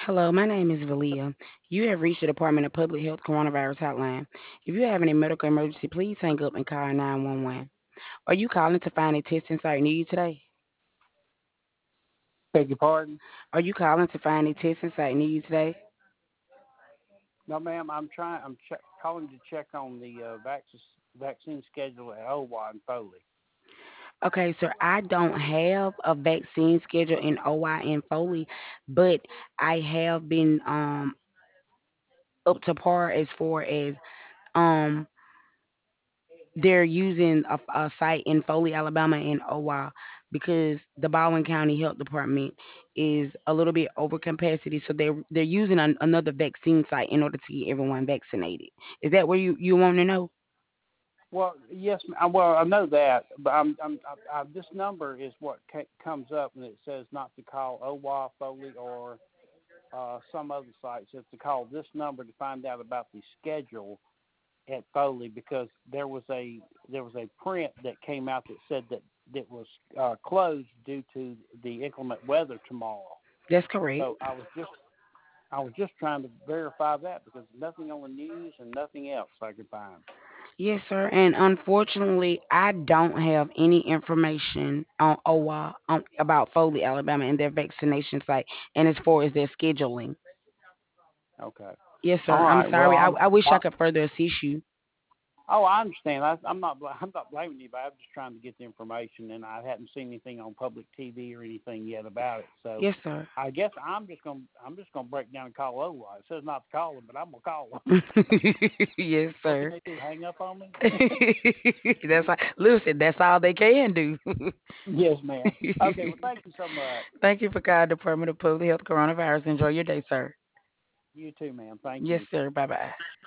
Hello, my name is Valia. You have reached the Department of Public Health Coronavirus Hotline. If you have any medical emergency, please hang up and call 911. Are you calling to find a testing site near you today? Beg your pardon? Are you calling to find a testing site near you today? No, ma'am. Calling to check on the vaccine schedule at OWA and Foley. Okay, sir, I don't have a vaccine schedule in OI and Foley, but I have been up to par as far as um they're using a site in Foley, Alabama, and OWA because the Baldwin County Health Department is a little bit over capacity, so they're using another vaccine site in order to get everyone vaccinated. Is that where you want to know? Well, yes. Well, I know that, but this number is what comes up, and it says not to call OWA, Foley, or some other sites. It's to call this number to find out about the schedule at Foley because there was a print that came out that said that it was closed due to the inclement weather tomorrow. That's correct. So I was just trying to verify that because nothing on the news and nothing else I could find. Yes, sir. And unfortunately, I don't have any information on OWA about Foley, Alabama, and their vaccination site, and as far as their scheduling. Okay. Yes, All sir. I'm right. Well, sorry. I wish I could further assist you. I understand. I'm not blaming anybody. I'm just trying to get the information, and I hadn't seen anything on public TV or anything yet about it. So Yes, sir. I guess I'm just gonna break down and call OWA. It says not to call them, but I'm gonna call them. Yes, What can sir. they do? Hang up on me? Listen, that's all they can do. Yes, ma'am. Okay. Well, thank you so much. Thank you for calling Department of Public Health Coronavirus. Enjoy your day, sir. You too, ma'am. Thank Yes, you. sir. Bye bye.